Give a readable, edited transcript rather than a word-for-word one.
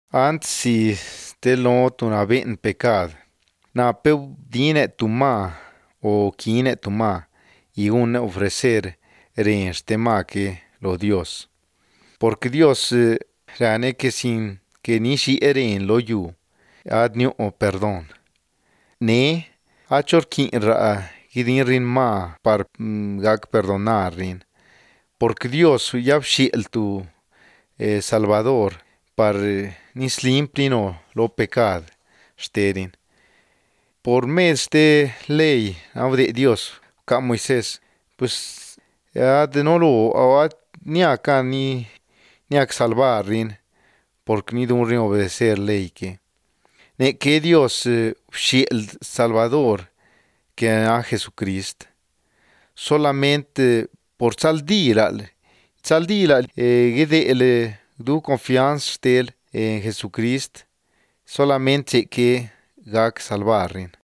Antes si stelo tuna en pecado, na peu dine tuma o kine tuma y un ofrecer ren tema que lo Dios. Porque Dios rane que sin que ni si eren lo yu, adnio o perdón. Ne achor kin ra gidin rin ma par gak perdonar rin. Porque Dios ya el tu Salvador par nis limplino lo pecado sterin. Por mes de ley de Dios, ca Moisés, pues de no lo ni acá ni a salvar rin, porque ni de un rin obedecer ley que Dios el Salvador que a Jesucristo solamente por saldir gede el du confianza en Jesucristo solamente que gak salvar rin.